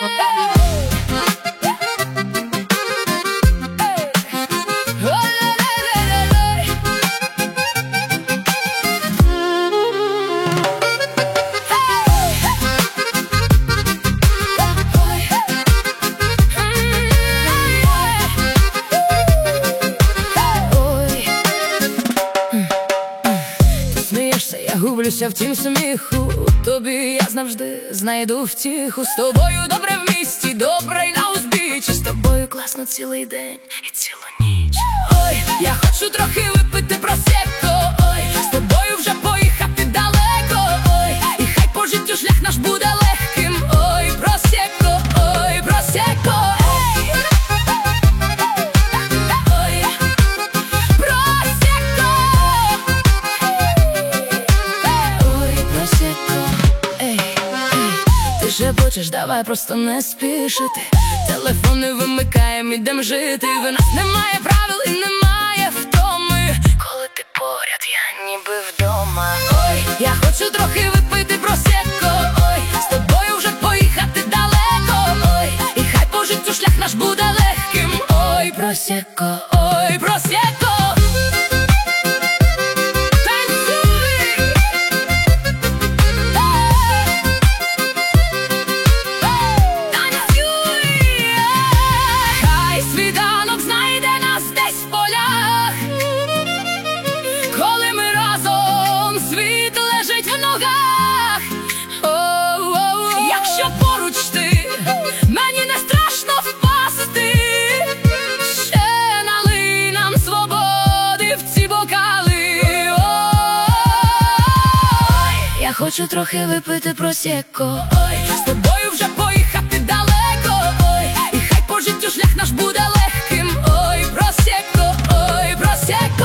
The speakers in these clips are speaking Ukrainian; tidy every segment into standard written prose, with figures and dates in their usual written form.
Я гублюся в тім сміху, тобі я завжди знайду втіху. З тобою добре в місті, добре й на узбіччі. З тобою класно цілий день і цілу ніч. Ой, я хочу трохи випити просекко. Ой, з тобою вже поїхати далеко. Ой, і хай по життю шлях наш буде легким. Ой, просекко, ой, просекко. Шепочеш, давай просто не спішити. Телефон не вимикаєм, ідем жити. В нас немає правил і немає втоми. Коли ти поряд, я ніби вдома. Ой, я хочу трохи випити просекко. Ой, з тобою вже поїхати далеко. Ой, і хай по життю шлях наш буде легким. Ой, просекко, ой, просекко. Якщо поруч ти, мені не страшно впасти. Ще налий нам свободи в ці бокали. Ой, я хочу трохи випити просекко. Ой, з тобою вже поїхати далеко. Ой, і хай по життю шлях наш буде легким. Ой, просекко, ой, просекко.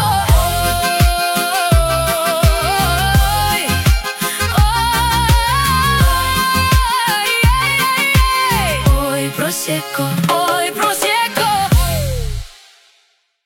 Просекко.